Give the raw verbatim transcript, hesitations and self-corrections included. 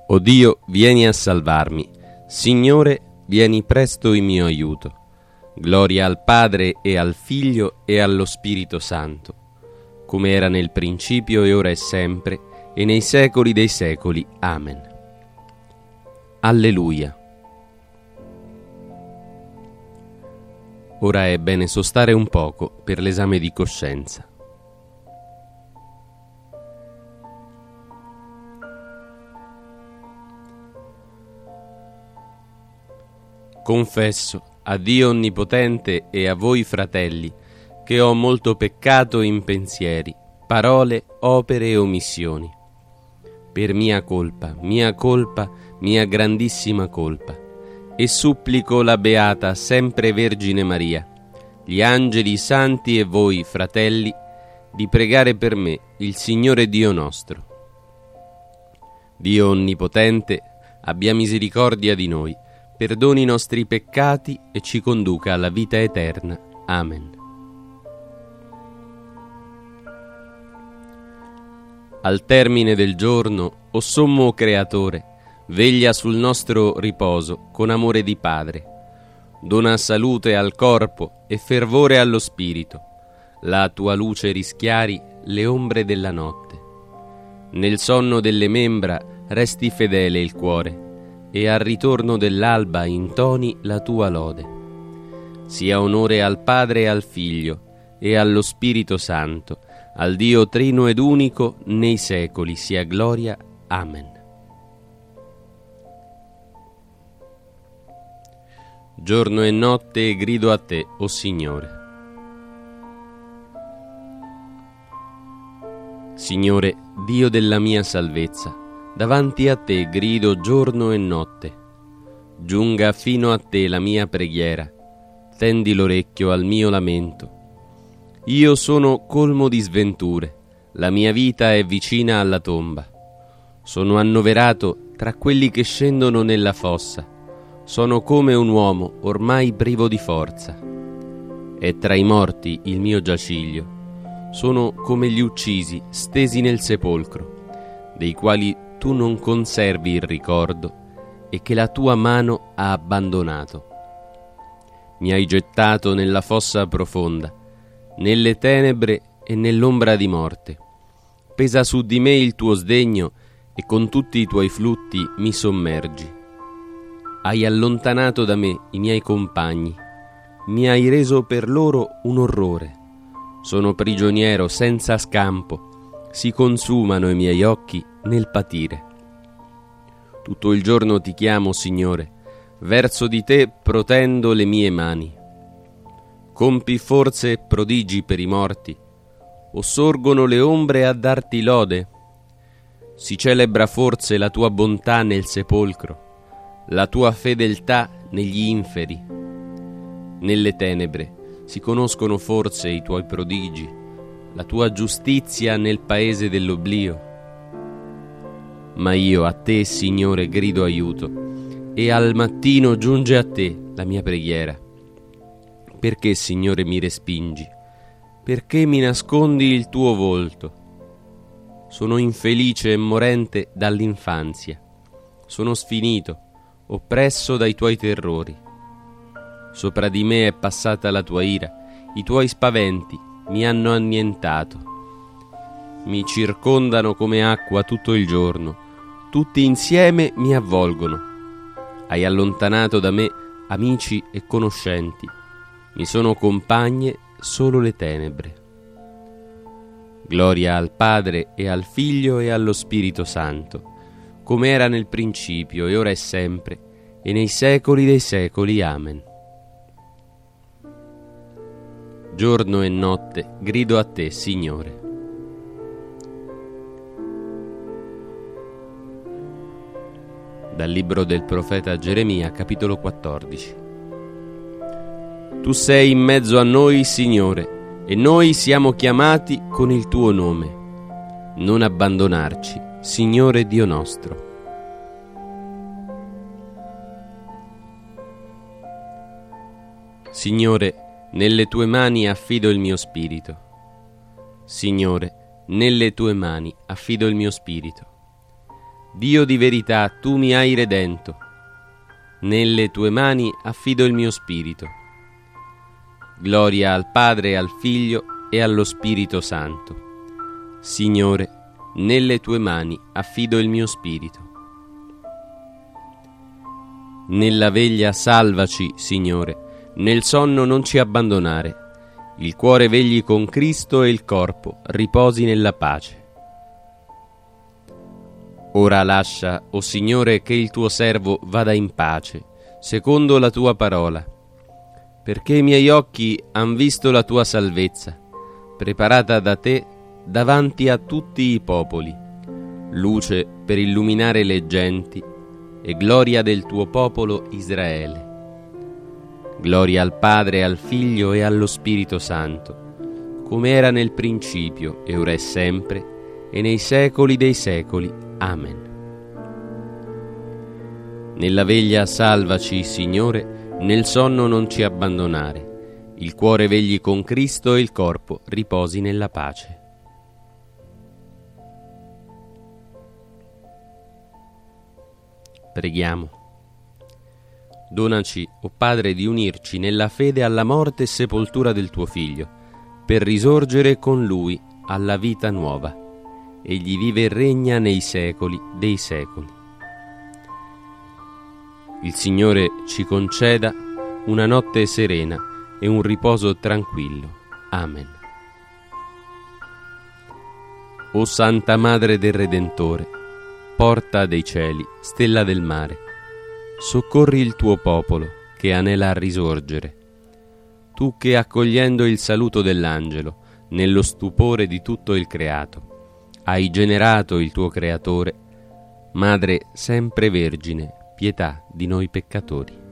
O Dio, vieni a salvarmi. Signore, vieni presto in mio aiuto. Gloria al Padre e al Figlio e allo Spirito Santo, come era nel principio e ora e sempre, e nei secoli dei secoli. Amen. Alleluia. Ora è bene sostare un poco per l'esame di coscienza. Confesso a Dio Onnipotente e a voi fratelli che ho molto peccato in pensieri, parole, opere e omissioni. Per mia colpa, mia colpa, mia grandissima colpa. E supplico la Beata Sempre Vergine Maria, gli angeli santi e voi fratelli, di pregare per me il Signore Dio nostro. Dio Onnipotente, abbia misericordia di noi, perdoni i nostri peccati e ci conduca alla vita eterna. Amen. Al termine del giorno, o sommo Creatore, veglia sul nostro riposo con amore di Padre. Dona salute al corpo e fervore allo spirito. La tua luce rischiari le ombre della notte. Nel sonno delle membra resti fedele il cuore, e al ritorno dell'alba intoni la tua lode. Sia onore al Padre e al Figlio e allo Spirito Santo, al Dio trino ed unico, nei secoli sia gloria. Amen. Giorno e notte grido a te, o Signore. Signore, Dio della mia salvezza, davanti a te grido giorno e notte. Giunga fino a te la mia preghiera, tendi l'orecchio al mio lamento. Io sono colmo di sventure, la mia vita è vicina alla tomba. Sono annoverato tra quelli che scendono nella fossa. Sono come un uomo ormai privo di forza. È tra i morti il mio giaciglio. Sono come gli uccisi stesi nel sepolcro, dei quali tu non conservi il ricordo e che la tua mano ha abbandonato. Mi hai gettato nella fossa profonda, nelle tenebre e nell'ombra di morte. Pesa su di me il tuo sdegno e con tutti i tuoi flutti mi sommergi. Hai allontanato da me i miei compagni, mi hai reso per loro un orrore. Sono prigioniero senza scampo, si consumano i miei occhi nel patire. Tutto il giorno ti chiamo, Signore, verso di te protendo le mie mani. Compi forze e prodigi per i morti, o sorgono le ombre a darti lode? Si celebra forse la tua bontà nel sepolcro, la tua fedeltà negli inferi. Nelle tenebre si conoscono forse i tuoi prodigi, la tua giustizia nel paese dell'oblio. Ma io a te, Signore, grido aiuto, e al mattino giunge a te la mia preghiera. Perché, Signore, mi respingi? Perché mi nascondi il tuo volto? Sono infelice e morente dall'infanzia. Sono sfinito, oppresso dai tuoi terrori. Sopra di me è passata la tua ira, i tuoi spaventi mi hanno annientato. Mi circondano come acqua tutto il giorno, tutti insieme mi avvolgono. Hai allontanato da me amici e conoscenti, mi sono compagne solo le tenebre. Gloria al Padre e al Figlio e allo Spirito Santo, come era nel principio e ora e sempre, e nei secoli dei secoli. Amen. Giorno e notte grido a te, Signore. Dal libro del profeta Geremia, capitolo quattordici. Tu sei in mezzo a noi, Signore, e noi siamo chiamati con il tuo nome. Non abbandonarci, Signore Dio nostro. Signore, nelle tue mani affido il mio spirito. Signore, nelle tue mani affido il mio spirito. Dio di verità, tu mi hai redento. Nelle tue mani affido il mio spirito. Gloria al Padre, al Figlio e allo Spirito Santo. Signore, nelle tue mani affido il mio spirito. Nella veglia salvaci, Signore, nel sonno non ci abbandonare. Il cuore vegli con Cristo e il corpo riposi nella pace. Ora lascia, o Signore, che il tuo servo vada in pace, secondo la tua parola, perché i miei occhi han visto la tua salvezza, preparata da te davanti a tutti i popoli, luce per illuminare le genti e gloria del tuo popolo Israele. Gloria al Padre, al Figlio e allo Spirito Santo, come era nel principio, e ora è sempre, e nei secoli dei secoli. Amen. Nella veglia salvaci, Signore, nel sonno non ci abbandonare. Il cuore vegli con Cristo e il corpo riposi nella pace. Preghiamo. Donaci, o Padre, di unirci nella fede alla morte e sepoltura del tuo Figlio, per risorgere con Lui alla vita nuova. Egli vive e regna nei secoli dei secoli. Il Signore ci conceda una notte serena e un riposo tranquillo. Amen. O Santa Madre del Redentore, porta dei cieli, stella del mare, soccorri il tuo popolo che anela a risorgere. Tu che, accogliendo il saluto dell'angelo, nello stupore di tutto il creato, hai generato il tuo creatore, Madre sempre Vergine, pietà di noi peccatori.